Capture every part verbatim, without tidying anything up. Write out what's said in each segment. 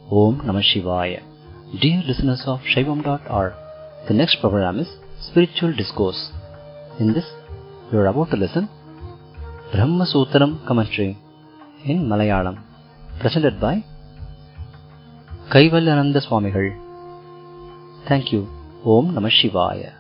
Om Namah Shivaya. Dear listeners of Shaivam dot org, the next program is Spiritual Discourse. In this, you are about to listen Brahma Sutram commentary in Malayalam, presented by Kaivalyananda Swamigal. Thank you. Om Namah Shivaya.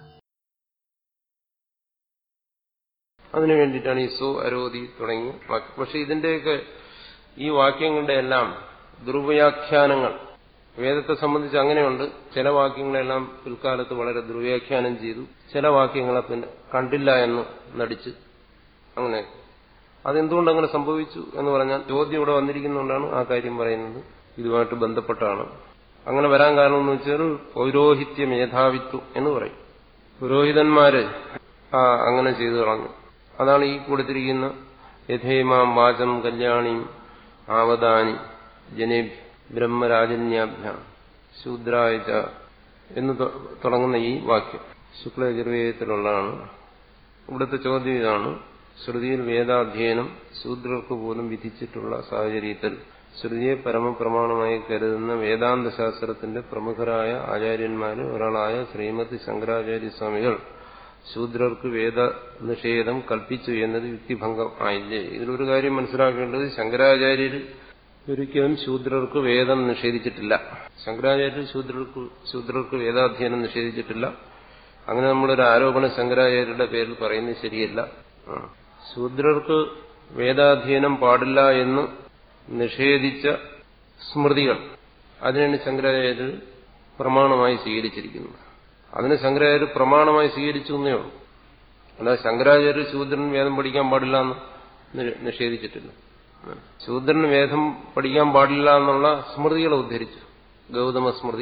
അതിനു വേണ്ടിയിട്ടാണ് ഈ so അരോധി തുടങ്ങി വാക്യം. പക്ഷെ ഇതിന്റെയൊക്കെ ഈ വാക്യങ്ങളുടെ എല്ലാം ദുർവ്യാഖ്യാനങ്ങൾ വേദത്തെ സംബന്ധിച്ച് അങ്ങനെയുണ്ട്. ചില വാക്യങ്ങളെല്ലാം പിൽക്കാലത്ത് വളരെ ദുർവ്യാഖ്യാനം ചെയ്തു, ചില വാക്യങ്ങളെ പിന്നെ കണ്ടില്ല എന്ന് നടിച്ച് അങ്ങനെ. അതെന്തുകൊണ്ട് അങ്ങനെ സംഭവിച്ചു എന്ന് പറഞ്ഞാൽ ചോദ്യം ഇവിടെ വന്നിരിക്കുന്നതുകൊണ്ടാണ് ആ കാര്യം പറയുന്നത്. ഇതുമായിട്ട് ബന്ധപ്പെട്ടാണ് അങ്ങനെ വരാൻ കാരണം എന്ന് വെച്ചാൽ പൗരോഹിത്യ മേധാവിത്വം എന്ന് പറയും. പുരോഹിതന്മാര് ആ അങ്ങനെ ചെയ്തു കളഞ്ഞു. അതാണ് ഈ കൊടുത്തിരിക്കുന്ന യഥേമാം വാചം കല്യാണിയും ആവദാനി ജനേഭ്യ ബ്രഹ്മരാജന്യാഭ്യാം ശൂദ്രായച എന്ന് തുടങ്ങുന്ന ഈ വാക്യം ശുക്ലയജുർവേദത്തിലുള്ളതാണ്. ഇവിടുത്തെ ചോദ്യം ഇതാണ്: ശ്രുതിയിൽ വേദാധ്യയനം ശൂദ്രർക്ക് പോലും വിധിച്ചിട്ടുള്ള സാഹചര്യത്തിൽ ശ്രുതിയെ പരമപ്രമാണമായി കരുതുന്ന വേദാന്ത ശാസ്ത്രത്തിന്റെ പ്രമുഖരായ ആചാര്യന്മാരിൽ ഒരാളായ ശ്രീമതി ശങ്കരാചാര്യ സ്വാമികൾ ശൂദ്രർക്ക് വേദ നിഷേധം കൽപ്പിച്ചു എന്നത് യുക്തിഭംഗം ആയില്ലേ? ഇതിലൊരു കാര്യം മനസ്സിലാക്കേണ്ടത്, ശങ്കരാചാര്യർ ഒരിക്കലും ശൂദ്രർക്ക് വേദം നിഷേധിച്ചിട്ടില്ല. ശങ്കരാചാര്യർ ശൂദ്രർക്ക് ശൂദ്രർക്ക് വേദാധ്യയനം നിഷേധിച്ചിട്ടില്ല. അങ്ങനെ നമ്മളൊരു ആരോപണം ശങ്കരാചാര്യരുടെ പേരിൽ പറയുന്നത് ശരിയല്ല. ശൂദ്രർക്ക് വേദാധ്യയനം പാടില്ല എന്ന് നിഷേധിച്ച സ്മൃതികൾ, അതിനാണ് ശങ്കരാചാര്യർ പ്രമാണമായി സ്വീകരിച്ചിരിക്കുന്നത്. അതിന് ശങ്കരാചാര്യർ പ്രമാണമായി സ്വീകരിച്ചു എന്നേ ഉള്ളൂ. അല്ലാതെ ശങ്കരാചാര്യർ ശൂദ്രൻ വേദം പഠിക്കാൻ പാടില്ല എന്ന് നിഷേധിച്ചിട്ടില്ല. ശൂദ്രന് വേദം പഠിക്കാൻ പാടില്ല എന്നുള്ള സ്മൃതികളെ ഉദ്ധരിച്ചു. ഗൗതമ സ്മൃതി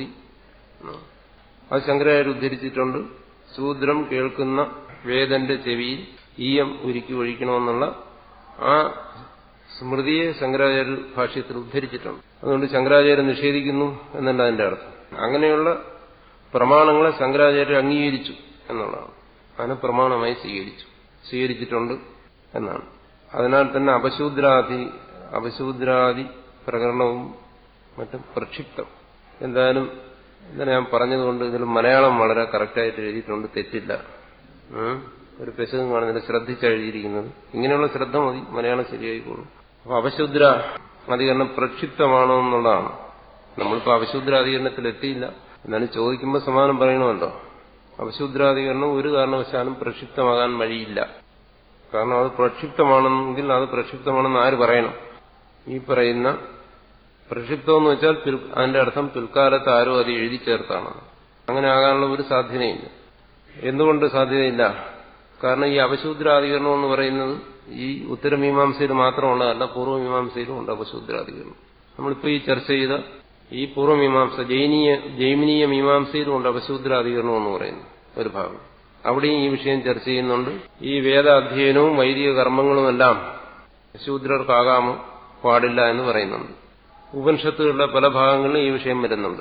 അത് ശങ്കരാചാര്യർ ഉദ്ധരിച്ചിട്ടുണ്ട്. ശൂദ്രം കേൾക്കുന്ന വേദന്റെ ചെവിയിൽ ഈയം ഉരുക്കി ഒഴിക്കണമെന്നുള്ള ആ സ്മൃതിയെ ശങ്കരാചാര്യ ഭാഷ്യത്തിൽ ഉദ്ധരിച്ചിട്ടുണ്ട്. അതുകൊണ്ട് ശങ്കരാചാര്യർ നിഷേധിക്കുന്നു എന്നല്ല അതിന്റെ അർത്ഥം. അങ്ങനെയുള്ള പ്രമാണങ്ങളെ ശങ്കരാചാര്യർ അംഗീകരിച്ചു എന്നുള്ളതാണ്. അതിനെ പ്രമാണമായി സ്വീകരിച്ചു സ്വീകരിച്ചിട്ടുണ്ട് എന്നാണ്. അതിനാൽ തന്നെ അപശൂദ്രാദി അപശൂദ്രാദി പ്രകരണവും മറ്റും പ്രക്ഷിപ്തം. എന്തായാലും ഇങ്ങനെ ഞാൻ പറഞ്ഞതുകൊണ്ട് ഇതിൽ മലയാളം വളരെ കറക്റ്റായിട്ട് എഴുതിയിട്ടുണ്ട്, തെറ്റില്ല. ഒരു പെശകും കാണുന്നില്ല, ശ്രദ്ധിച്ചെഴുതിയിരിക്കുന്നത്. ഇങ്ങനെയുള്ള ശ്രദ്ധ മതി, മലയാളം ശരിയായിക്കോളും. അപ്പൊ അപശൂദ്ര അധികരണം പ്രക്ഷിപ്തമാണോ എന്നുള്ളതാണ്. നമ്മളിപ്പോൾ അപശൂദ്രാധികരണത്തിൽ എത്തിയില്ല, എന്നാലും ചോദിക്കുമ്പോൾ സമാനം പറയണമല്ലോ. അപശൂദ്രാധികരണം ഒരു കാരണവശാലും പ്രക്ഷിപ്തമാകാൻ വഴിയില്ല. കാരണം അത് പ്രക്ഷിപ്തമാണെങ്കിൽ അത് പ്രക്ഷിപ്തമാണെന്ന് ആര് പറയണം? ഈ പറയുന്ന പ്രക്ഷിപ്തം എന്ന് വെച്ചാൽ അതിന്റെ അർത്ഥം പിൽക്കാലത്ത് ആരോ അത് എഴുതി ചേർത്താണ്. അങ്ങനെ ആകാനുള്ള ഒരു സാധ്യതയില്ല. എന്തുകൊണ്ട് സാധ്യതയില്ല? കാരണം ഈ അപശൂദ്രാധികരണം എന്ന് പറയുന്നത് ഈ ഉത്തരമീമാംസയിൽ മാത്രമുള്ളതല്ല, പൂർവ്വമീമാംസയിലും ഉണ്ട് അപശൂദ്രാധികരണം. നമ്മളിപ്പോൾ ഈ ചർച്ച ചെയ്ത ഈ പൂർവ്വമീമാംസ ജൈനീയ ജൈമിനീയ മീമാംസയിലും ഉണ്ട് അപശൂദ്രാധികരണം എന്ന് പറയുന്നത് ഒരു ഭാഗം. അവിടെയും ഈ വിഷയം ചർച്ച ചെയ്യുന്നുണ്ട്. ഈ വേദാധ്യയനവും വൈദിക കർമ്മങ്ങളുമെല്ലാം ശൂദ്രർക്കാകാമോ പാടില്ല എന്ന് പറയുന്നുണ്ട്. ഉപനിഷത്തുകളുടെ പല ഭാഗങ്ങളിലും ഈ വിഷയം വരുന്നുണ്ട്.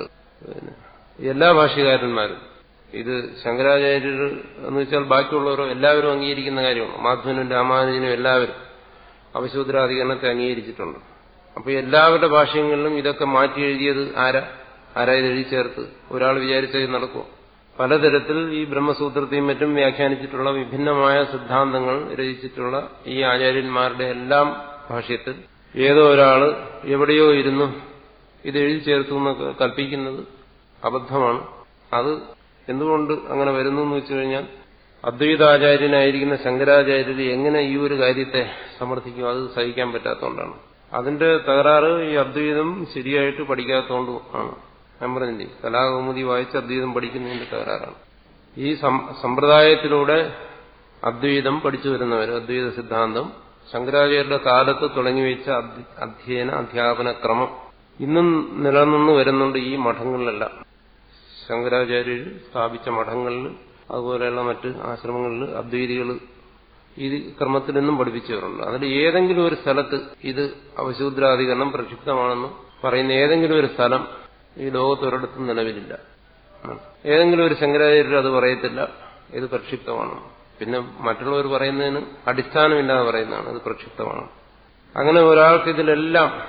എല്ലാ ഭാഷ്യകാരന്മാരും ഇത് ശങ്കരാചാര്യർ എന്ന് വെച്ചാൽ ബാക്കിയുള്ളവരോ എല്ലാവരും അംഗീകരിക്കുന്ന കാര്യമാണ്. മാധവനും രാമാനുജനും എല്ലാവരും അപശൂദ്രാധികരണത്തെ അംഗീകരിച്ചിട്ടുണ്ട്. അപ്പൊ എല്ലാവരുടെ ഭാഷ്യങ്ങളിലും ഇതൊക്കെ മാറ്റി എഴുതിയത് ആരാ ആരാ ഇത് എഴുതി ചേർത്ത്? ഒരാൾ വിചാരിച്ചത് നടക്കുമോ? പലതരത്തിൽ ഈ ബ്രഹ്മസൂത്രത്തെയും മറ്റും വ്യാഖ്യാനിച്ചിട്ടുള്ള വിഭിന്നമായ സിദ്ധാന്തങ്ങൾ രചിച്ചിട്ടുള്ള ഈ ആചാര്യന്മാരുടെ എല്ലാം ഭാഷ്യത്തിൽ ഏതോ ഒരാള് എവിടെയോ ഇരുന്നു ഇത് എഴുതി ചേർത്തു എന്നൊക്കെ കൽപ്പിക്കുന്നത് അബദ്ധമാണ്. അത് എന്തുകൊണ്ട് അങ്ങനെ വരുന്നു എന്ന് വെച്ചു കഴിഞ്ഞാൽ അദ്വൈതാചാര്യനായിരിക്കുന്ന ശങ്കരാചാര്യർ എങ്ങനെ ഈ ഒരു കാര്യത്തെ സമർത്ഥിക്കും? അത് സഹിക്കാൻ പറ്റാത്തതുകൊണ്ടാണ്. അതിന്റെ തകരാറ് ഈ അദ്വൈതം ശരിയായിട്ട് പഠിക്കാത്തതുകൊണ്ട് ആണ്. ഞാൻ പറഞ്ഞില്ലേ, കലാകൗമുദി വായിച്ച് അദ്വൈതം പഠിക്കുന്നതിന്റെ തകരാറാണ്. ഈ സമ്പ്രദായത്തിലൂടെ അദ്വൈതം പഠിച്ചു വരുന്നവർ, അദ്വൈത സിദ്ധാന്തം ശങ്കരാചാര്യരുടെ കാലത്ത് തുടങ്ങിവെച്ച അധ്യയന അധ്യാപന ക്രമം ഇന്നും നിലനിന്ന് വരുന്നുണ്ട്. ഈ മഠങ്ങളിലെല്ലാം ശങ്കരാചാര്യർ സ്ഥാപിച്ച മഠങ്ങളിൽ അതുപോലെയുള്ള മറ്റ് ആശ്രമങ്ങളിൽ അദ്വൈതികൾ ഈ ക്രമത്തിൽ നിന്നും പഠിപ്പിച്ചവരുണ്ട്. അതിൽ ഏതെങ്കിലും ഒരു സ്ഥലത്ത് ഇത് അപശൂദ്രാധികരണം പ്രക്ഷിപ്തമാണെന്ന് പറയുന്ന ഏതെങ്കിലും ഒരു സ്ഥലം ഈ ലോകത്തൊരിടത്തും നിലവിലില്ല. ഏതെങ്കിലും ഒരു ശങ്കരാചാര്യർ അത് പറയത്തില്ല ഇത് പ്രക്ഷിപ്തമാണ്. പിന്നെ മറ്റുള്ളവർ പറയുന്നതിന് അടിസ്ഥാനമില്ലാതെ പറയുന്നതാണ് ഇത് പ്രക്ഷിപ്തമാണ്. അങ്ങനെ ഒരാൾക്ക് ഇതിലെല്ലാം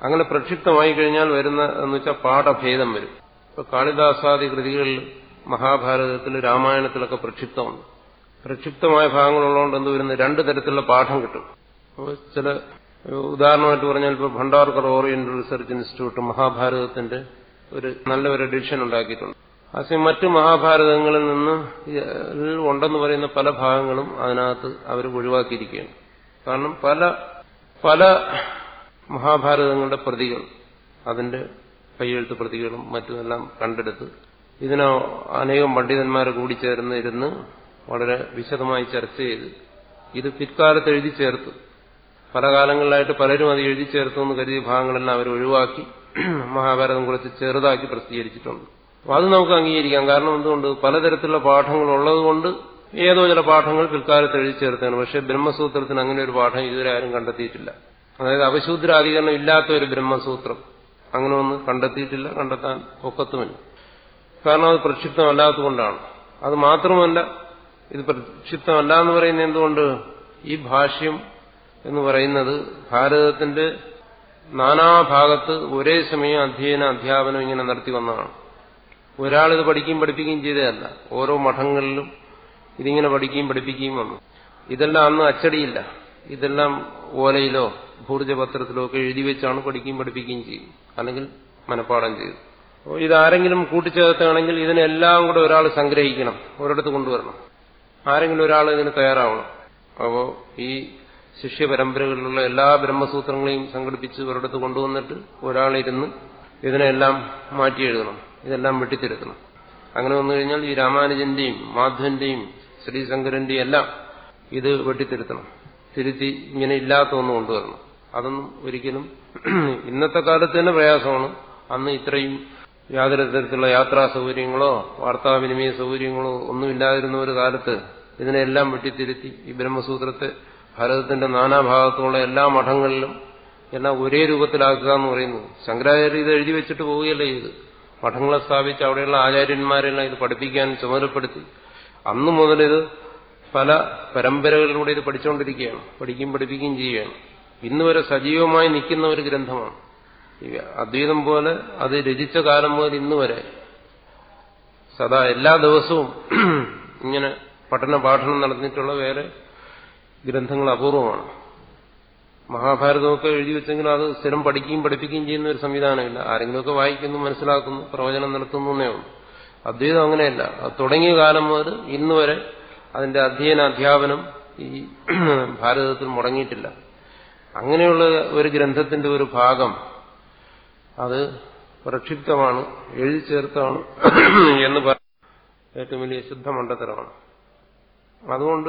അങ്ങനെ പ്രക്ഷിപ്തമായി കഴിഞ്ഞാൽ വരുന്ന എന്ന് വെച്ചാൽ പാഠഭേദം വരും. ഇപ്പൊ കാളിദാസാദി കൃതികളിൽ മഹാഭാരതത്തിൽ രാമായണത്തിലൊക്കെ പ്രക്ഷിപ്തമുണ്ട്. പ്രക്ഷിപ്തമായ ഭാഗങ്ങളുള്ളതുകൊണ്ട് എന്ത് വരുന്നത് രണ്ടു തരത്തിലുള്ള പാഠം കിട്ടും. ചില ഉദാഹരണമായിട്ട് പറഞ്ഞാൽ ഇപ്പോൾ ഭണ്ഡാർക്കർ ഓറിയന്റൽ റിസർച്ച് ഇൻസ്റ്റിറ്റ്യൂട്ട് മഹാഭാരതത്തിന്റെ ഒരു നല്ല ഒരു എഡിഷൻ ഉണ്ടാക്കിയിട്ടുണ്ട്. അതേ മറ്റു മഹാഭാരതങ്ങളിൽ നിന്ന് ഉണ്ടെന്ന് പറയുന്ന പല ഭാഗങ്ങളും അതിനകത്ത് അവർ ഒഴിവാക്കിയിരിക്കുകയാണ്. കാരണം പല പല മഹാഭാരതങ്ങളുടെ പ്രതികൾ അതിന്റെ കയ്യെഴുത്ത് പ്രതികളും മറ്റുമെല്ലാം കണ്ടെടുത്ത് ഇതിന് അനേകം പണ്ഡിതന്മാരെ കൂടി ചേർന്ന് ഇരുന്ന് വളരെ വിശദമായി ചർച്ച ചെയ്ത് ഇത് പിൽക്കാലത്ത് എഴുതി ചേർത്ത് പല കാലങ്ങളിലായിട്ട് പലരും അത് എഴുതി ചേർത്തു എന്ന് കരുതിയ ഭാഗങ്ങളെല്ലാം അവർ ഒഴിവാക്കി മഹാഭാരതം കുറച്ച് ചെറുതാക്കി പ്രസിദ്ധീകരിച്ചിട്ടുണ്ട്. അപ്പോൾ അത് നമുക്ക് അംഗീകരിക്കാം. കാരണം എന്തുകൊണ്ട് പലതരത്തിലുള്ള പാഠങ്ങൾ ഉള്ളതുകൊണ്ട് ഏതോ ചില പാഠങ്ങൾ പിൽക്കാലത്ത് എഴുതി ചേർത്താണ്. പക്ഷേ ബ്രഹ്മസൂത്രത്തിന് അങ്ങനെ ഒരു പാഠം ഇതുവരെ ആരും കണ്ടെത്തിയിട്ടില്ല. അതായത് അപശൂദ്രാധികരണം ഇല്ലാത്ത ഒരു ബ്രഹ്മസൂത്രം അങ്ങനെ ഒന്ന് കണ്ടെത്തിയിട്ടില്ല, കണ്ടെത്താൻ ഒക്കത്തുമില്ല. കാരണം അത് പ്രക്ഷിപ്തമല്ലാത്തതുകൊണ്ടാണ്. അത് മാത്രമല്ല, ഇത് പ്രക്ഷിപ്തമല്ല എന്ന് പറയുന്നത് എന്തുകൊണ്ട് ഈ ഭാഷ്യം എന്ന് പറയുന്നത് ഭാരതത്തിന്റെ നാനാഭാഗത്ത് ഒരേ സമയം അധ്യയന അധ്യാപനം ഇങ്ങനെ നടത്തി വന്നതാണ്. ഒരാളിത് പഠിക്കുകയും പഠിപ്പിക്കുകയും ചെയ്തതല്ല. ഓരോ മഠങ്ങളിലും ഇതിങ്ങനെ പഠിക്കുകയും പഠിപ്പിക്കുകയും വന്നു. ഇതെല്ലാം അന്ന് അച്ചടിയില്ല. ഇതെല്ലാം ഓലയിലോ ഭൂർജപത്രത്തിലോ ഒക്കെ എഴുതി വെച്ചാണ് പഠിക്കുകയും പഠിപ്പിക്കുകയും ചെയ്യും, അല്ലെങ്കിൽ മനഃപ്പാഠം ചെയ്തു. അപ്പോൾ ഇതാരെങ്കിലും കൂട്ടിച്ചേർത്താണെങ്കിൽ ഇതിനെല്ലാം കൂടെ ഒരാൾ സംഗ്രഹിക്കണം, ഒരിടത്ത് കൊണ്ടുവരണം. ആരെങ്കിലും ഒരാൾ ഇതിന് തയ്യാറാവണം. അപ്പോൾ ഈ ശിഷ്യപരമ്പരകളിലുള്ള എല്ലാ ബ്രഹ്മസൂത്രങ്ങളെയും സംഘടിപ്പിച്ച് ഒരിടത്ത് കൊണ്ടുവന്നിട്ട് ഒരാളിരുന്ന് ഇതിനെല്ലാം മാറ്റി എഴുതണം, ഇതെല്ലാം വെട്ടിത്തിരുത്തണം. അങ്ങനെ വന്നു കഴിഞ്ഞാൽ ഈ രാമാനുജന്റെയും മാധവന്റെയും ശ്രീശങ്കരന്റെയും എല്ലാം ഇത് വെട്ടിത്തിരുത്തണം, തിരുത്തി ഇങ്ങനെ ഇല്ലാത്ത ഒന്ന് കൊണ്ടുവരണം. അതൊന്നും ഒരിക്കലും ഇന്നത്തെ കാലത്ത് തന്നെ പ്രയാസമാണ്. അന്ന് ഇത്രയും യാതൊരു തരത്തിലുള്ള യാത്രാ സൗകര്യങ്ങളോ വാർത്താവിനിമയ സൗകര്യങ്ങളോ ഒന്നുമില്ലാതിരുന്ന ഒരു കാലത്ത് ഇതിനെല്ലാം വെട്ടിത്തിരുത്തി ഈ ബ്രഹ്മസൂത്രത്തെ ഭാരതത്തിന്റെ നാനാഭാഗത്തുള്ള എല്ലാ മഠങ്ങളിലും എല്ലാം ഒരേ രൂപത്തിലാക്കുക എന്ന് പറയുന്നു. ശങ്കരാചാര്യ ഇത് എഴുതി വെച്ചിട്ട് പോവുകയല്ലേ ചെയ്ത്. മഠങ്ങളെ സ്ഥാപിച്ച് അവിടെയുള്ള ആചാര്യന്മാരെല്ലാം ഇത് പഠിപ്പിക്കാൻ ചുമതലപ്പെടുത്തി. അന്നു മുതൽ ഇത് പല പരമ്പരകളിലൂടെ ഇത് പഠിച്ചുകൊണ്ടിരിക്കുകയാണ്, പഠിക്കുകയും പഠിപ്പിക്കുകയും ചെയ്യുകയാണ്. ഇന്ന് വരെ സജീവമായി നിൽക്കുന്ന ഒരു ഗ്രന്ഥമാണ്. അദ്വൈതം പോലെ അത് രചിച്ച കാലം മുതൽ ഇന്ന് വരെ സദാ എല്ലാ ദിവസവും ഇങ്ങനെ പഠന പാഠനം നടന്നിട്ടുള്ള വേറെ ഗ്രന്ഥങ്ങൾ അപൂർവമാണ്. മഹാഭാരതമൊക്കെ എഴുതി വെച്ചെങ്കിലും അത് സ്ഥിരം പഠിക്കുകയും പഠിപ്പിക്കുകയും ചെയ്യുന്ന ഒരു സംവിധാനമില്ല. ആരെങ്കിലുമൊക്കെ വായിക്കുന്നു, മനസ്സിലാക്കുന്നു, പ്രവചനം നടത്തുന്നു എന്നേ ഉള്ളൂ. അദ്വൈതം അങ്ങനെയല്ല. അത് തുടങ്ങിയ കാലം മുതൽ ഇന്ന് വരെ അതിന്റെ അധ്യയന അധ്യാപനം ഈ ഭാരതത്തിൽ മുടങ്ങിയിട്ടില്ല. അങ്ങനെയുള്ള ഒരു ഗ്രന്ഥത്തിന്റെ ഒരു ഭാഗം അത് പ്രക്ഷിപ്തമാണ്, എഴുതി ചേർത്താണ് എന്ന് പറയുന്നത് ഏറ്റവും വലിയ ശുദ്ധ മണ്ടത്തരമാണ്. അതുകൊണ്ട്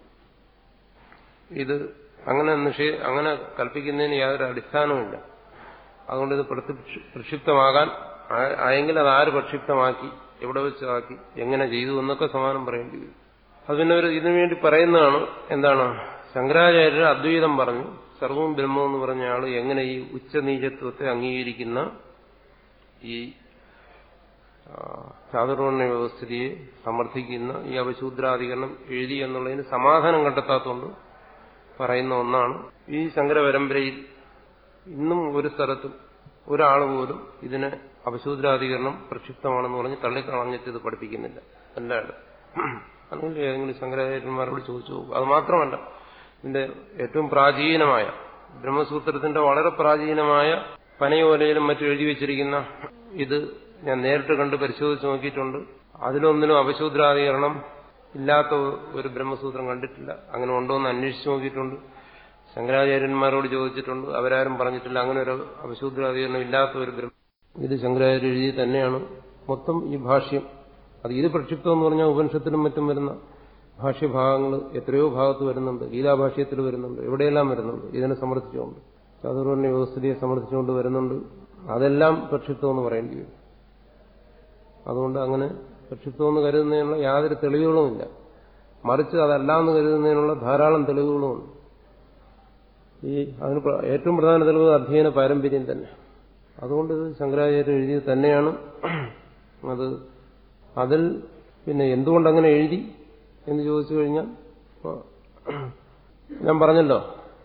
ഇത് അങ്ങനെ നിഷേ അങ്ങനെ കൽപ്പിക്കുന്നതിന് യാതൊരു അടിസ്ഥാനവുമില്ല. അതുകൊണ്ട് ഇത് പ്രക്ഷിപ്തമാകാൻ ആയെങ്കിൽ അത് ആര് പ്രക്ഷിപ്തമാക്കി, എവിടെ വെച്ചാക്കി, എങ്ങനെ ചെയ്തു എന്നൊക്കെ സമാനം പറയേണ്ടി വരും. അത് പിന്നെ ഒരു ഇതിനു വേണ്ടി പറയുന്നതാണ്. എന്താണ് ശങ്കരാചാര്യർ അദ്വൈതം പറഞ്ഞു, സർവവും ബ്രഹ്മം എന്ന് പറഞ്ഞ ആൾ എങ്ങനെ ഈ ഉച്ചനീചത്വത്തെ അംഗീകരിക്കുന്ന ഈ ചാതുർവർണ്ണ വ്യവസ്ഥിതിയെ സമർത്ഥിക്കുന്ന ഈ അപശൂദ്രാധികരണം എഴുതി എന്നുള്ളതിന് സമാധാനം കണ്ടെത്താത്തതുകൊണ്ട് പറയുന്ന ഒന്നാണ്. ഈ ശങ്കര പരമ്പരയിൽ ഇന്നും ഒരു സ്ഥലത്തും ഒരാൾ പോലും ഇതിനെ അപശൂദ്രാധികരണം പ്രക്ഷിപ്തമാണെന്ന് പറഞ്ഞ് തള്ളിക്കളഞ്ഞിട്ട് ഇത് പഠിപ്പിക്കുന്നില്ല എല്ലായിടത്തും. അല്ലെങ്കിൽ ഏതെങ്കിലും ശങ്കരാചാര്യന്മാരോട് ചോദിച്ചു പോകും. അത് മാത്രമല്ല, ഇതിന്റെ ഏറ്റവും പ്രാചീനമായ ബ്രഹ്മസൂത്രത്തിന്റെ വളരെ പ്രാചീനമായ പനയോലയിലും മറ്റും എഴുതി വെച്ചിരിക്കുന്ന ഇത് ഞാൻ നേരിട്ട് കണ്ട് പരിശോധിച്ച് നോക്കിയിട്ടുണ്ട്. അതിലൊന്നിനും അപശൂദ്രാധികരണം ഇല്ലാത്ത ഒരു ബ്രഹ്മസൂത്രം കണ്ടിട്ടില്ല. അങ്ങനെ ഉണ്ടോ എന്ന് അന്വേഷിച്ച് നോക്കിയിട്ടുണ്ട്. ശങ്കരാചാര്യന്മാരോട് ചോദിച്ചിട്ടുണ്ട്, അവരാരും പറഞ്ഞിട്ടില്ല അങ്ങനെ ഒരു അപശൂദ്രാധികരണം ഇല്ലാത്ത ഒരു ബ്രഹ്മ. ഇത് ശങ്കരാചാര്യ എഴുതി തന്നെയാണ് മൊത്തം ഈ ഭാഷ്യം. അത് ഇത് പ്രക്ഷിപ്തം എന്ന് പറഞ്ഞാൽ ഉപനിഷത്തിലും മറ്റും വരുന്ന ഭാഷ്യഭാഗങ്ങൾ എത്രയോ ഭാഗത്ത് വരുന്നുണ്ട്, ഗീതാഭാഷ്യത്തിൽ വരുന്നുണ്ട്, എവിടെയെല്ലാം വരുന്നുണ്ട്. ഇതിനെ സമർത്ഥിച്ചുകൊണ്ട് ചാതുർവർണ്ണ വ്യവസ്ഥിതിയെ സമർത്ഥിച്ചുകൊണ്ട് വരുന്നുണ്ട്. അതെല്ലാം പ്രക്ഷിപ്തം എന്ന് പറയേണ്ടി വരും. അതുകൊണ്ട് അങ്ങനെ പ്രക്ഷിപ്തമെന്ന് കരുതുന്നതിനുള്ള യാതൊരു തെളിവുകളുമില്ല. മറിച്ച് അതല്ലാന്ന് കരുതുന്നതിനുള്ള ധാരാളം തെളിവുകളുമുണ്ട്. ഈ അതിന് ഏറ്റവും പ്രധാന തെളിവ് അധ്യയന പാരമ്പര്യം തന്നെ. അതുകൊണ്ട് ഇത് ശങ്കരാചാര്യ എഴുതിയത് തന്നെയാണ്. അത് അതിൽ പിന്നെ എന്തുകൊണ്ടങ്ങനെ എഴുതി എന്ന് ചോദിച്ചു കഴിഞ്ഞാൽ ഞാൻ പറഞ്ഞല്ലോ,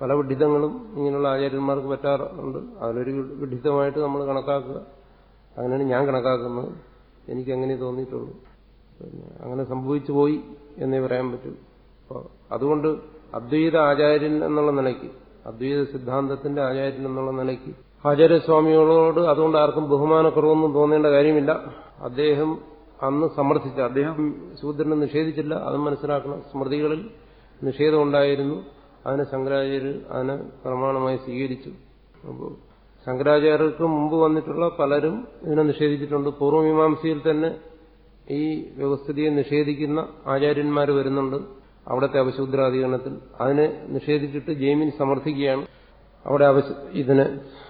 പല വിഡിതങ്ങളും ഇങ്ങനെയുള്ള ആചാര്യന്മാർക്ക് പറ്റാറുണ്ട്. അതിലൊരു വിഡിതമായിട്ട് നമ്മൾ കണക്കാക്കുക. അങ്ങനെയാണ് ഞാൻ കണക്കാക്കുന്നത്. എനിക്കങ്ങനെ തോന്നിയിട്ടുള്ളൂ. പിന്നെ അങ്ങനെ സംഭവിച്ചു പോയി എന്നേ പറയാൻ പറ്റൂ. അപ്പോൾ അതുകൊണ്ട് അദ്വൈത ആചാര്യൻ എന്നുള്ള നിലയ്ക്ക്, അദ്വൈത സിദ്ധാന്തത്തിന്റെ ആചാര്യൻ എന്നുള്ള നിലയ്ക്ക് ആചാര്യസ്വാമികളോട് അതുകൊണ്ട് ആർക്കും ബഹുമാനക്കുറവൊന്നും തോന്നേണ്ട കാര്യമില്ല. അദ്ദേഹം അന്ന് സമർത്ഥിച്ച, അദ്ദേഹം ശൂദ്രനെ നിഷേധിച്ചില്ല, അത് മനസ്സിലാക്കണം. സ്മൃതികളിൽ നിഷേധം ഉണ്ടായിരുന്നു. അതിനെ ശങ്കരാചാര്യർ അതിനെ പ്രമാണമായി സ്വീകരിച്ചു. അപ്പോൾ ശങ്കരാചാര്യർക്ക് മുമ്പ് വന്നിട്ടുള്ള പലരും ഇതിനെ നിഷേധിച്ചിട്ടുണ്ട്. പൂർവ്വമീമാംസയിൽ തന്നെ ഈ വ്യവസ്ഥിതിയെ നിഷേധിക്കുന്ന ആചാര്യന്മാർ വരുന്നുണ്ട്. അവിടുത്തെ അപശൂദ്രാധികരണത്തിൽ അതിനെ നിഷേധിച്ചിട്ട് ജൈമിനി സമർത്ഥിക്കുകയാണ്. അവിടെ അവശ ഇതിനെ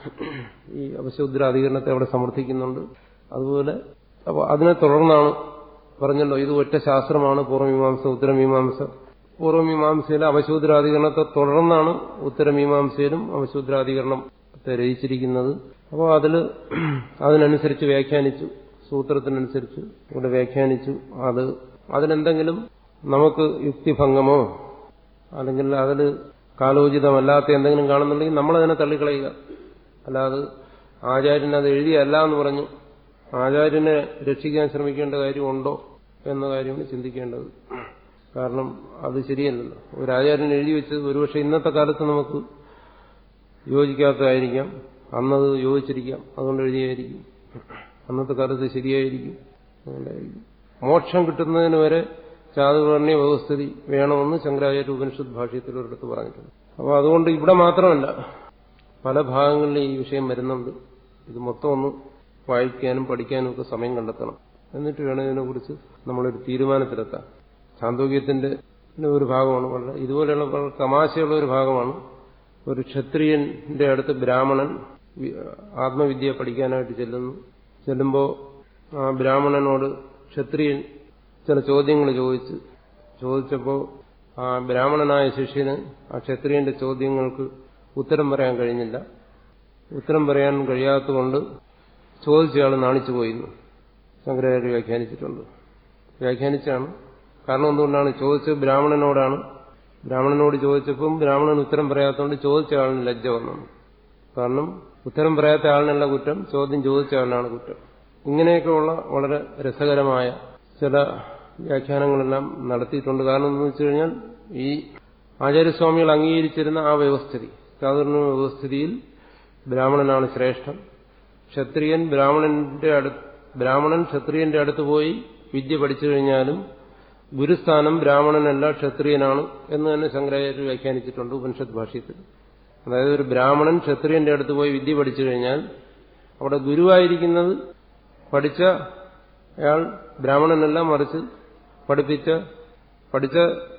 ഈ അപശൂദ്രാധികരണത്തെ അവിടെ സമർത്ഥിക്കുന്നുണ്ട്. അതുപോലെ അപ്പോൾ അതിനെ തുടർന്നാണ് പറഞ്ഞല്ലോ, ഇത് ഒറ്റ ശാസ്ത്രമാണ് പൂർവ്വമീമാംസ ഉത്തരമീമാംസ. പൂർവ്വമീമാംസയിലെ അപശൂദ്രാധികരണത്തെ തുടർന്നാണ് ഉത്തരമീമാംസയിലും അപശൂദ്രാധികരണത്തെ രചിച്ചിരിക്കുന്നത്. അപ്പോൾ അതിൽ അതിനനുസരിച്ച് വ്യാഖ്യാനിച്ചു, സൂത്രത്തിനനുസരിച്ച് ഇവിടെ വ്യാഖ്യാനിച്ചു. അത് അതിലെന്തെങ്കിലും നമുക്ക് യുക്തിഭംഗമോ അല്ലെങ്കിൽ അതിൽ കാലോചിതമല്ലാത്ത എന്തെങ്കിലും കാണുന്നുണ്ടെങ്കിൽ നമ്മളതിനെ തള്ളിക്കളയുക. അല്ലാതെ ആചാര്യൻ അത് എഴുതിയല്ല എന്ന് പറഞ്ഞു ആചാര്യനെ രക്ഷിക്കാൻ ശ്രമിക്കേണ്ട കാര്യമുണ്ടോ എന്ന കാര്യമാണ് ചിന്തിക്കേണ്ടത്. കാരണം അത് ശരിയല്ലല്ലോ. ഒരു ആചാര്യൻ എഴുതി വെച്ചത് ഒരുപക്ഷെ ഇന്നത്തെ കാലത്ത് നമുക്ക് യോജിക്കാത്തതായിരിക്കാം, അന്നത് യോജിച്ചിരിക്കാം, അതുകൊണ്ട് എഴുതിയായിരിക്കും. അന്നത്തെ കാലത്ത് ശരിയായിരിക്കും, അതുകൊണ്ടായിരിക്കും. മോക്ഷം കിട്ടുന്നതിന് വരെ ചാതുർവർണ്ണ വ്യവസ്ഥിതി വേണമെന്ന് ശങ്കരാചാര്യ ഉപനിഷത്ത് ഭാഷ്യത്തിൽ ഒരിടത്ത് പറഞ്ഞിട്ടുണ്ട്. അപ്പോൾ അതുകൊണ്ട് ഇവിടെ മാത്രമല്ല, പല ഭാഗങ്ങളിൽ ഈ വിഷയം വരുന്നുണ്ട്. ഇത് മൊത്തം ഒന്ന് വായിക്കാനും പഠിക്കാനും ഒക്കെ സമയം കണ്ടെത്തണം. എന്നിട്ട് വേണം ഇതിനെക്കുറിച്ച് നമ്മളൊരു തീരുമാനത്തിലെത്താം. ചാന്തോക്യത്തിന്റെ ഒരു ഭാഗമാണ്, വളരെ ഇതുപോലെയുള്ള വളരെ തമാശയുള്ള ഒരു ഭാഗമാണ്. ഒരു ക്ഷത്രിയന്റെ അടുത്ത് ബ്രാഹ്മണൻ ആത്മവിദ്യ പഠിക്കാനായിട്ട് ചെല്ലുന്നു. ചെല്ലുമ്പോൾ ആ ബ്രാഹ്മണനോട് ക്ഷത്രിയൻ ചില ചോദ്യങ്ങൾ ചോദിച്ച് ചോദിച്ചപ്പോൾ ആ ബ്രാഹ്മണനായ ശിഷ്യന് ആ ക്ഷത്രിയന്റെ ചോദ്യങ്ങൾക്ക് ഉത്തരം പറയാൻ കഴിഞ്ഞില്ല. ഉത്തരം പറയാൻ കഴിയാത്തതുകൊണ്ട് ചോദിച്ചയാൾ നാണിച്ചു പോയിരുന്നു. ശങ്കരാചാര്യ വ്യാഖ്യാനിച്ചിട്ടുണ്ട്, വ്യാഖ്യാനിച്ചാണ്. കാരണം എന്തുകൊണ്ടാണ് ചോദിച്ചത്? ബ്രാഹ്മണനോടാണ്. ബ്രാഹ്മണനോട് ചോദിച്ചപ്പം ബ്രാഹ്മണൻ ഉത്തരം പറയാത്തതുകൊണ്ട് ചോദിച്ച ആളിന് ലജ്ജ വന്നു. കാരണം ഉത്തരം പറയാത്ത ആളിനല്ല കുറ്റം, ചോദ്യം ചോദിച്ച ആളിനാണ് കുറ്റം. ഇങ്ങനെയൊക്കെയുള്ള വളരെ രസകരമായ ചില വ്യാഖ്യാനങ്ങളെല്ലാം നടത്തിയിട്ടുണ്ട്. കാരണം എന്താണെന്ന് വെച്ച് കഴിഞ്ഞാൽ ഈ ആചാര്യസ്വാമികൾ അംഗീകരിച്ചിരുന്ന ആ വ്യവസ്ഥിതി, ചാതുർവർണ്ണ വ്യവസ്ഥിതിയിൽ ബ്രാഹ്മണനാണ് ശ്രേഷ്ഠൻ. ക്ഷത്രിയൻ ബ്രാഹ്മണന്റെ അടുത്ത് ബ്രാഹ്മണൻ ക്ഷത്രിയന്റെ അടുത്ത് പോയി വിദ്യ പഠിച്ചു കഴിഞ്ഞാലും ഗുരുസ്ഥാനം ബ്രാഹ്മണനല്ല ക്ഷത്രിയനാണ് എന്ന് തന്നെ ശങ്കരാചാര്യ വ്യാഖ്യാനിച്ചിട്ടുണ്ട് ഉപനിഷത്ത് ഭാഷ്യത്തിൽ. അതായത് ഒരു ബ്രാഹ്മണൻ ക്ഷത്രിയന്റെ അടുത്ത് പോയി വിദ്യ പഠിച്ചു കഴിഞ്ഞാൽ അവിടെ ഗുരുവായിരിക്കുന്നത് പഠിച്ച അയാൾ ബ്രാഹ്മണനല്ല, മറിച്ച് പഠിപ്പിച്ച പഠിച്ച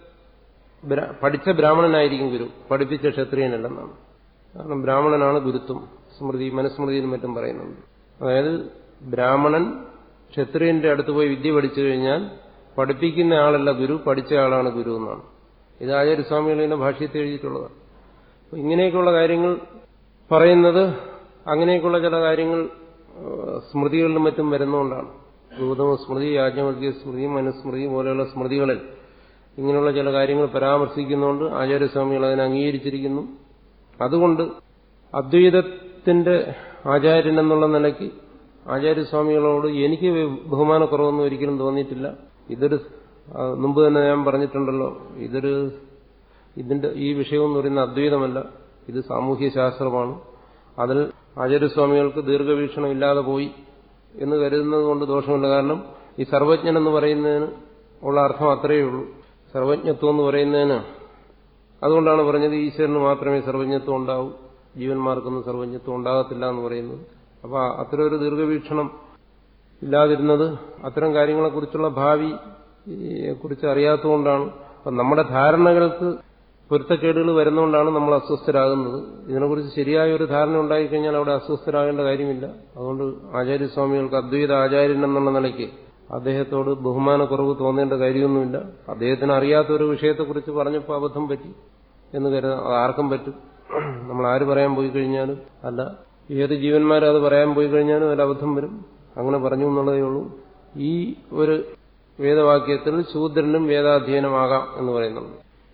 പഠിച്ച ബ്രാഹ്മണനായിരിക്കും ഗുരു, പഠിപ്പിച്ച ക്ഷത്രിയനല്ലെന്നാണ്. കാരണം ബ്രാഹ്മണനാണ് ഗുരുത്വം, സ്മൃതി മനുസ്മൃതിയിലും മറ്റും പറയുന്നുണ്ട്. അതായത് ബ്രാഹ്മണൻ ക്ഷത്രിയന്റെ അടുത്ത് പോയി വിദ്യ പഠിച്ചു കഴിഞ്ഞാൽ പഠിപ്പിക്കുന്ന ആളല്ല ഗുരു, പഠിച്ച ആളാണ് ഗുരു എന്നാണ്. ഇത് ആചാര്യസ്വാമികളുടെ ഭാഷ്യത്തിൽ എഴുതിയിട്ടുള്ളതാണ്. ഇങ്ങനെയൊക്കെയുള്ള കാര്യങ്ങൾ പറയുന്നത്, അങ്ങനെയൊക്കെയുള്ള ചില കാര്യങ്ങൾ സ്മൃതികളിലും മറ്റും വരുന്നതുകൊണ്ടാണ്. ഗൗതമ സ്മൃതി, യാജ്ഞവൽക്യ സ്മൃതി, മനുസ്മൃതി പോലെയുള്ള സ്മൃതികളിൽ ഇങ്ങനെയുള്ള ചില കാര്യങ്ങൾ പരാമർശിക്കുന്നതുകൊണ്ട് ആചാര്യസ്വാമികൾ അതിനെ അംഗീകരിച്ചിരിക്കുന്നു. അതുകൊണ്ട് അദ്വൈതത്തിന്റെ ആചാര്യൻ എന്നുള്ള നിലയ്ക്ക് ആചാര്യസ്വാമികളോട് എനിക്ക് ബഹുമാനക്കുറവൊന്നും ഒരിക്കലും തോന്നിയിട്ടില്ല. ഇതൊരു മുമ്പ് തന്നെ ഞാൻ പറഞ്ഞിട്ടുണ്ടല്ലോ, ഇതൊരു ഇതിന്റെ ഈ വിഷയം എന്ന് പറയുന്ന അദ്വൈതമല്ല, ഇത് സാമൂഹ്യ ശാസ്ത്രമാണ്. അതിൽ ആചാര്യസ്വാമികൾക്ക് ദീർഘവീക്ഷണം ഇല്ലാതെ പോയി എന്ന് കരുതുന്നത് കൊണ്ട് ദോഷമില്ല. കാരണം ഈ സർവജ്ഞൻ എന്ന് പറയുന്നതിന് ഉള്ള അർത്ഥം അത്രയേ ഉള്ളൂ. സർവജ്ഞത്വം എന്ന് പറയുന്നതിന് അതുകൊണ്ടാണ് പറഞ്ഞത് ഈശ്വരന് മാത്രമേ സർവജ്ഞത്വം ഉണ്ടാവൂ, ജീവന്മാർക്കൊന്നും സർവജ്ഞത്വം ഉണ്ടാകത്തില്ല എന്ന് പറയുന്നത്. അപ്പൊ അത്തരം ഒരു ദീർഘവീക്ഷണം ഇല്ലാതിരുന്നത് അത്തരം കാര്യങ്ങളെക്കുറിച്ചുള്ള ഭാവിയെ കുറിച്ച് അറിയാത്തതുകൊണ്ടാണ്. അപ്പം നമ്മുടെ ധാരണകൾക്ക് പൊരുത്തക്കേടുകൾ വരുന്നതുകൊണ്ടാണ് നമ്മൾ അസ്വസ്ഥരാകുന്നത്. ഇതിനെക്കുറിച്ച് ശരിയായ ഒരു ധാരണ ഉണ്ടായിക്കഴിഞ്ഞാൽ അവിടെ അസ്വസ്ഥരാകേണ്ട കാര്യമില്ല. അതുകൊണ്ട് ആചാര്യസ്വാമികൾക്ക് അദ്വൈത ആചാര്യൻ എന്നുള്ള നിലയ്ക്ക് അദ്ദേഹത്തോട് ബഹുമാനക്കുറവ് തോന്നേണ്ട കാര്യമൊന്നുമില്ല. അദ്ദേഹത്തിന് അറിയാത്ത ഒരു വിഷയത്തെക്കുറിച്ച് പറഞ്ഞപ്പോൾ അബദ്ധം പറ്റി എന്ന് കരുതാം. അത് ആർക്കും പറ്റും. നമ്മൾ ആര് പറയാൻ പോയി കഴിഞ്ഞാലും, അല്ല ഏത് ജീവന്മാരും അത് പറയാൻ പോയി കഴിഞ്ഞാലും അതിൽ അബദ്ധം വരും. അങ്ങനെ പറഞ്ഞു എന്നുള്ളതേ ഉള്ളൂ. ഈ ഒരു വേദവാക്യത്തിൽ ശൂദ്രനും വേദാധ്യയനമാകാം എന്ന് പറയുന്നുണ്ട്.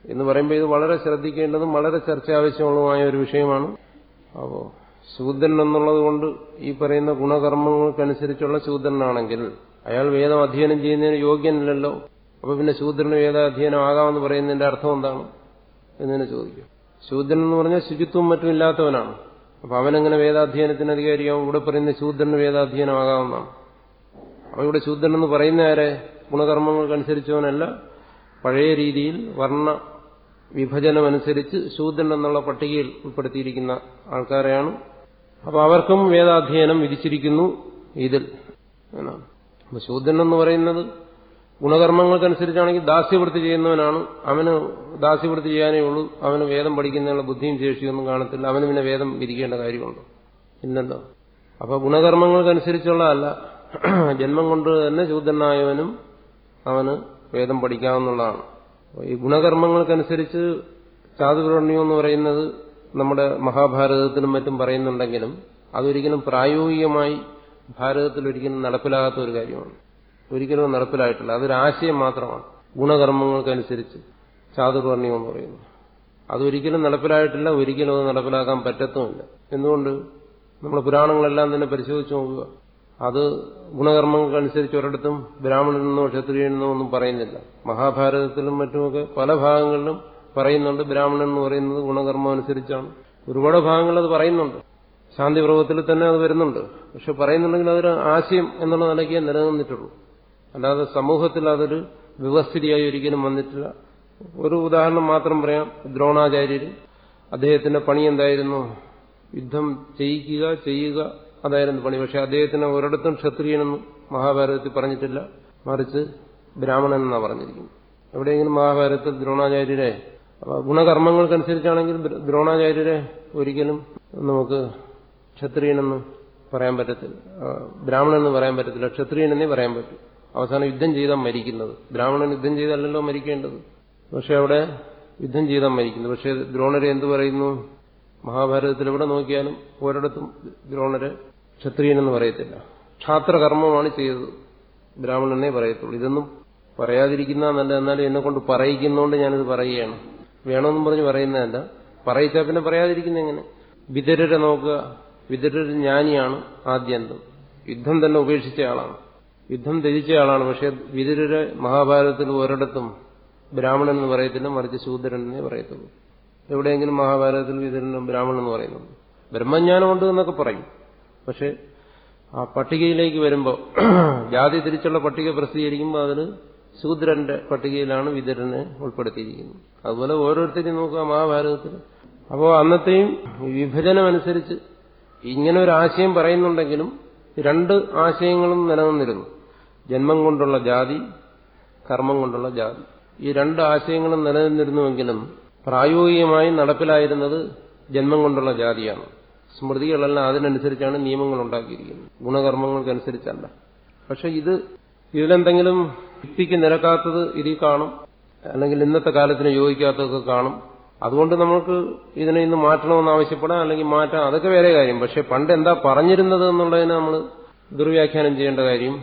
എന്ന് പറയുമ്പോൾ ഇത് വളരെ ശ്രദ്ധിക്കേണ്ടതും വളരെ ചർച്ച ആവശ്യമുള്ളതുമായ ഒരു വിഷയമാണ്. അപ്പോൾ ശൂദ്രൻ എന്നുള്ളത് കൊണ്ട് ഈ പറയുന്ന ഗുണകർമ്മങ്ങൾക്കനുസരിച്ചുള്ള ശൂദ്രനാണെങ്കിൽ അയാൾ വേദം അധ്യയനം ചെയ്യുന്നതിന് യോഗ്യനല്ലല്ലോ. അപ്പൊ പിന്നെ ശൂദ്രന് വേദാധ്യയനം ആകാമെന്ന് പറയുന്നതിന്റെ അർത്ഥം എന്താണ് എന്നതിനെ ചോദിക്കും. ശൂദ്രൻ എന്ന് പറഞ്ഞാൽ ശുചിത്വം മറ്റും ഇല്ലാത്തവനാണ്. അപ്പൊ അവനെങ്ങനെ വേദാധ്യയനത്തിന് അധികാരിയാവും? ഇവിടെ പറയുന്ന ശൂദ്രന് വേദാധ്യയനമാകാവുന്നതാണ്. അപ്പൊ ഇവിടെ ശൂദ്രൻ എന്ന് പറയുന്ന ആരെ? ഗുണകർമ്മങ്ങൾക്കനുസരിച്ചവനല്ല, പഴയ രീതിയിൽ വർണ്ണ വിഭജനമനുസരിച്ച് ശൂദ്രൻ എന്നുള്ള പട്ടികയിൽ ഉൾപ്പെടുത്തിയിരിക്കുന്ന ആൾക്കാരെയാണ്. അപ്പൊ അവർക്കും വേദാധ്യയനം വിധിച്ചിരിക്കുന്നു ഇതിൽ എന്നാണ്. അപ്പൊ ശൂദ്രൻ എന്ന് പറയുന്നത് ഗുണകർമ്മങ്ങൾക്കനുസരിച്ചാണെങ്കിൽ ദാസ്യവൃത്തി ചെയ്യുന്നവനാണ്. അവന് ദാസ്യവൃത്തി ചെയ്യാനേ ഉള്ളൂ. അവന് വേദം പഠിക്കുന്നതിനുള്ള ബുദ്ധിയും ശേഷിയൊന്നും കാണത്തില്ല. അവന് പിന്നെ വേദം വിധിക്കേണ്ട കാര്യമുണ്ടോ? ഇല്ലല്ലോ. അപ്പൊ ഗുണകർമ്മങ്ങൾക്കനുസരിച്ചുള്ളതല്ല, ജന്മം കൊണ്ട് തന്നെ ശൂദ്രനായവനും അവന് വേദം പഠിക്കാവുന്നതാണ്. ഈ ഗുണകർമ്മങ്ങൾക്കനുസരിച്ച് ചാതുർവർണ്ണ്യം എന്ന് പറയുന്നത് നമ്മുടെ മഹാഭാരതത്തിലും മറ്റും പറയുന്നുണ്ടെങ്കിലും അതൊരിക്കലും പ്രായോഗികമായി ഭാരതത്തിൽ ഒരിക്കലും നടപ്പിലാകാത്ത ഒരു കാര്യമാണ്. ഒരിക്കലും നടപ്പിലായിട്ടില്ല. അതൊരു ആശയം മാത്രമാണ്. ഗുണകർമ്മങ്ങൾക്കനുസരിച്ച് ചാതുർവർണ്ണ്യം എന്ന് പറയുന്നത് അതൊരിക്കലും നടപ്പിലായിട്ടില്ല. ഒരിക്കലും അത് നടപ്പിലാക്കാൻ പറ്റത്തുമില്ല. എന്തുകൊണ്ട്? നമ്മുടെ പുരാണങ്ങളെല്ലാം തന്നെ പരിശോധിച്ച് നോക്കുക. അത് ഗുണകർമ്മങ്ങൾക്കനുസരിച്ച് ഒരിടത്തും ബ്രാഹ്മണനെന്നോ ക്ഷത്രിയനെന്നോ ഒന്നും പറയുന്നില്ല. മഹാഭാരതത്തിലും മറ്റുമൊക്കെ പല ഭാഗങ്ങളിലും പറയുന്നുണ്ട് ബ്രാഹ്മണൻ എന്ന് പറയുന്നത് ഗുണകർമ്മം അനുസരിച്ചാണ്. ഒരുപാട് ഭാഗങ്ങൾ അത് പറയുന്നുണ്ട്. ശാന്തിപ്രഭത്തിൽ തന്നെ അത് വരുന്നുണ്ട്. പക്ഷെ പറയുന്നുണ്ടെങ്കിൽ അതൊരു ആശയം എന്നുള്ള നിലയ്ക്കേ നിലനിന്നിട്ടുള്ളൂ. അല്ലാതെ സമൂഹത്തിൽ അതൊരു വ്യവസ്ഥിതിയായി ഒരിക്കലും വന്നിട്ടില്ല. ഒരു ഉദാഹരണം മാത്രം പറയാം. ദ്രോണാചാര്യർ, അദ്ദേഹത്തിന്റെ പണി എന്തായിരുന്നു? യുദ്ധം ചെയ്യിക്കുക, ചെയ്യുക, അതായിരുന്നു പണി. പക്ഷെ അദ്ദേഹത്തിന് ഒരിടത്തും ക്ഷത്രിയനെന്നും മഹാഭാരതത്തിൽ പറഞ്ഞിട്ടില്ല. മറിച്ച് ബ്രാഹ്മണൻ എന്നാണ് പറഞ്ഞിരിക്കുന്നത്. എവിടെയെങ്കിലും മഹാഭാരതത്തിൽ ദ്രോണാചാര്യരെ ഗുണകർമ്മങ്ങൾക്കനുസരിച്ചാണെങ്കിൽ ദ്രോണാചാര്യരെ ഒരിക്കലും നമുക്ക് ക്ഷത്രിയനെന്ന് പറയാൻ പറ്റത്തില്ല, ബ്രാഹ്മണനെന്ന് പറയാൻ പറ്റത്തില്ല. ക്ഷത്രിയനെന്നേ പറയാൻ പറ്റും. അവസാനം യുദ്ധം ചെയ്താൽ മരിക്കുന്നത്. ബ്രാഹ്മണൻ യുദ്ധം ചെയ്തല്ലല്ലോ മരിക്കേണ്ടത്. പക്ഷെ അവിടെ യുദ്ധം ചെയ്താൽ മരിക്കുന്നത്. പക്ഷെ ദ്രോണരെ എന്തു പറയുന്നു? മഹാഭാരതത്തിൽ എവിടെ നോക്കിയാലും ഒരിടത്തും ദ്രോണരെ ക്ഷത്രിയനെന്ന് പറയത്തില്ല. ക്ഷാത്രകർമ്മമാണ് ചെയ്തത്, ബ്രാഹ്മണനെ പറയത്തുള്ളൂ. ഇതൊന്നും പറയാതിരിക്കുന്ന നല്ല. എന്നാലും എന്നെ കൊണ്ട് പറയിക്കുന്നതുകൊണ്ട് ഞാനിത് പറയുകയാണ്. വേണമെന്നും പറഞ്ഞ് പറയുന്നതല്ല. പറയിച്ചാൽ പിന്നെ പറയാതിരിക്കുന്ന എങ്ങനെ? വിതുരരെ നോക്കുക. വിതുരർ ജ്ഞാനിയാണ് ആദ്യന്തം. യുദ്ധം തന്നെ ഉപേക്ഷിച്ച ആളാണ്, യുദ്ധം ത്യജിച്ച ആളാണ്. പക്ഷെ വിതുരരെ മഹാഭാരതത്തിൽ ഒരിടത്തും ബ്രാഹ്മണൻ എന്ന് പറയത്തില്ല, മറിച്ച് ശൂദ്രൻ എന്നേ പറയത്തുള്ളൂ. എവിടെയെങ്കിലും മഹാഭാരതത്തിൽ വിതുരനും ബ്രാഹ്മണൻ എന്ന് പറയുന്നുണ്ട്. ബ്രഹ്മജ്ഞാനമുണ്ട് എന്നൊക്കെ പറയും. പക്ഷെ ആ പട്ടികയിലേക്ക് വരുമ്പോൾ, ജാതി തിരിച്ചുള്ള പട്ടിക പ്രസിദ്ധീകരിക്കുമ്പോൾ അതിന് ശൂദ്രന്റെ പട്ടികയിലാണ് വിതുരനെ ഉൾപ്പെടുത്തിയിരിക്കുന്നത്. അതുപോലെ ഓരോരുത്തരെയും നോക്കുക മഹാഭാരതത്തിൽ. അപ്പോൾ അന്നത്തെയും വിഭജനമനുസരിച്ച് ഇങ്ങനെ ഒരു ആശയം പറയുന്നുണ്ടെങ്കിലും രണ്ട് ആശയങ്ങളും നിലനിന്നിരുന്നു. ജന്മം കൊണ്ടുള്ള ജാതി, കർമ്മം കൊണ്ടുള്ള ജാതി. ഈ രണ്ട് ആശയങ്ങളും നിലനിന്നിരുന്നുവെങ്കിലും പ്രായോഗികമായി നടപ്പിലായിരുന്നത് ജന്മം കൊണ്ടുള്ള ജാതിയാണ്. സ്മൃതികളെല്ലാം അതിനനുസരിച്ചാണ് നിയമങ്ങൾ ഉണ്ടാക്കിയിരിക്കുന്നത്, ഗുണകർമ്മങ്ങൾക്കനുസരിച്ചല്ല. പക്ഷെ ഇത് ഇതിലെന്തെങ്കിലും യുക്തിക്ക് നിരക്കാത്തത് ഇതിൽ കാണും, അല്ലെങ്കിൽ ഇന്നത്തെ കാലത്തിന് യോജിക്കാത്തതൊക്കെ കാണും. അതുകൊണ്ട് നമുക്ക് ഇതിനെ ഇന്ന് മാറ്റണമെന്ന് ആവശ്യപ്പെടാം, അല്ലെങ്കിൽ മാറ്റാം, അതൊക്കെ വേറെ കാര്യം. പക്ഷെ പണ്ട് എന്താ പറഞ്ഞിരുന്നത് എന്നുള്ളതിനെ നമ്മൾ ദുർവ്യാഖ്യാനം ചെയ്യേണ്ട കാര്യം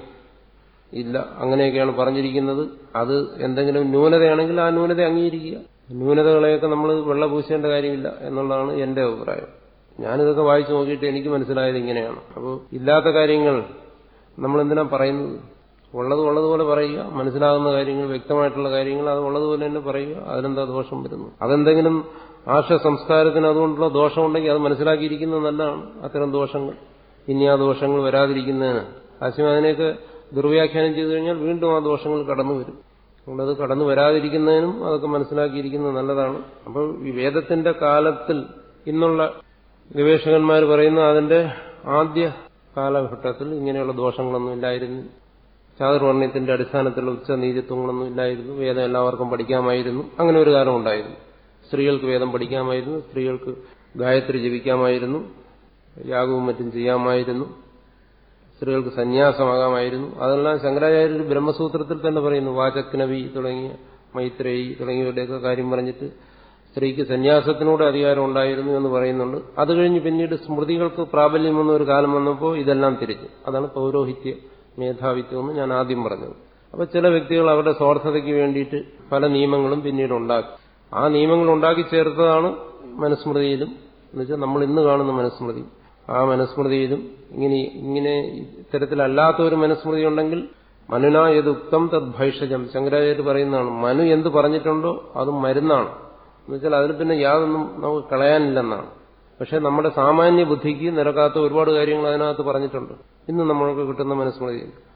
ഇല്ല. അങ്ങനെയൊക്കെയാണ് പറഞ്ഞിരിക്കുന്നത്. അത് എന്തെങ്കിലും ന്യൂനതയാണെങ്കിൽ ആ ന്യൂനത അംഗീകരിക്കുക. ന്യൂനതകളെയൊക്കെ നമ്മൾ വെള്ളപൂശേണ്ട കാര്യമില്ല എന്നുള്ളതാണ് എന്റെ അഭിപ്രായം. ഞാനിതൊക്കെ വായിച്ചു നോക്കിയിട്ട് എനിക്ക് മനസ്സിലായത് ഇങ്ങനെയാണ്. അപ്പോൾ ഇല്ലാത്ത കാര്യങ്ങൾ നമ്മളെന്തിനാ പറയുന്നത്? ഉള്ളത് ഉള്ളതുപോലെ പറയുക. മനസ്സിലാകുന്ന കാര്യങ്ങൾ, വ്യക്തമായിട്ടുള്ള കാര്യങ്ങൾ അത് ഉള്ളതുപോലെ തന്നെ പറയുക. അതിനെന്താ ദോഷം വരുന്നു? അതെന്തെങ്കിലും ആർഷ സംസ്കാരത്തിന് അതുകൊണ്ടുള്ള ദോഷമുണ്ടെങ്കിൽ അത് മനസ്സിലാക്കിയിരിക്കുന്നത് നല്ലതാണ്. അത്തരം ദോഷങ്ങൾ, ഇനി ആ ദോഷങ്ങൾ വരാതിരിക്കുന്നതിന് ആശയം അതിനെയൊക്കെ ദുർവ്യാഖ്യാനം ചെയ്തു കഴിഞ്ഞാൽ വീണ്ടും ആ ദോഷങ്ങൾ കടന്നു വരും. അതുകൊണ്ടത് കടന്നു വരാതിരിക്കുന്നതിനും അതൊക്കെ മനസ്സിലാക്കിയിരിക്കുന്നത് നല്ലതാണ്. അപ്പോൾ ഈ വേദത്തിന്റെ കാലത്തിൽ ഇന്നുള്ള ഗവേഷകന്മാർ പറയുന്ന അതിന്റെ ആദ്യ കാലഘട്ടത്തിൽ ഇങ്ങനെയുള്ള ദോഷങ്ങളൊന്നും ഇല്ലായിരുന്നു. ചാതുർവർണ്ണ്യത്തിന്റെ അടിസ്ഥാനത്തിലുള്ള ഉച്ചനീചത്വങ്ങളൊന്നും ഇല്ലായിരുന്നു. വേദം എല്ലാവർക്കും പഠിക്കാമായിരുന്നു. അങ്ങനെ ഒരു കാലം ഉണ്ടായിരുന്നു. സ്ത്രീകൾക്ക് വേദം പഠിക്കാമായിരുന്നു, സ്ത്രീകൾക്ക് ഗായത്രി ജപിക്കാമായിരുന്നു, യാഗവും മറ്റും ചെയ്യാമായിരുന്നു, സ്ത്രീകൾക്ക് സന്യാസമാകാമായിരുന്നു. അതെല്ലാം ശങ്കരാചാര്യർ ബ്രഹ്മസൂത്രത്തിൽ തന്നെ പറയുന്നു. വാചക്നവി തുടങ്ങിയ മൈത്രേയി തുടങ്ങിയവരുടെയൊക്കെ കാര്യം പറഞ്ഞിട്ട് സ്ത്രീക്ക് സന്യാസത്തിനോട് അധികാരം ഉണ്ടായിരുന്നു എന്ന് പറയുന്നുണ്ട്. അത് കഴിഞ്ഞ് പിന്നീട് സ്മൃതികൾക്ക് പ്രാബല്യം വന്ന ഒരു കാലം വന്നപ്പോൾ ഇതെല്ലാം തിരിച്ചു. അതാണ് പൗരോഹിത്യ മേധാവിത്വം എന്ന് ഞാൻ ആദ്യം പറഞ്ഞത്. അപ്പോൾ ചില വ്യക്തികൾ അവരുടെ സ്വാർത്ഥതയ്ക്ക് വേണ്ടിയിട്ട് പല നിയമങ്ങളും പിന്നീട് ഉണ്ടാക്കി. ആ നിയമങ്ങൾ ഉണ്ടാക്കി ചേർത്തതാണ് മനുസ്മൃതിയിലും, എന്നുവെച്ചാൽ നമ്മൾ ഇന്ന് കാണുന്ന മനുസ്മൃതി. ആ മനുസ്മൃതിയിലും ഇങ്ങനെ ഇങ്ങനെ ഇത്തരത്തിലല്ലാത്ത ഒരു മനുസ്മൃതി ഉണ്ടെങ്കിൽ മനുനാ യദുക്തം തദ് ഭൈഷജം, ശങ്കരാചാര്യർ പറയുന്നതാണ്. മനു എന്ത് പറഞ്ഞിട്ടുണ്ടോ അത് മരുന്നാണ്, എന്നുവെച്ചാൽ അതിന് പിന്നെ യാതൊന്നും നമുക്ക് കളയാനില്ലെന്നാണ്. പക്ഷെ നമ്മുടെ സാമാന്യ ബുദ്ധിക്ക് നിരക്കാത്ത ഒരുപാട് കാര്യങ്ങൾ അതിനകത്ത് പറഞ്ഞിട്ടുണ്ട് ഇന്ന് നമ്മൾക്ക് കിട്ടുന്ന മനുസ്മൃതിയിൽ.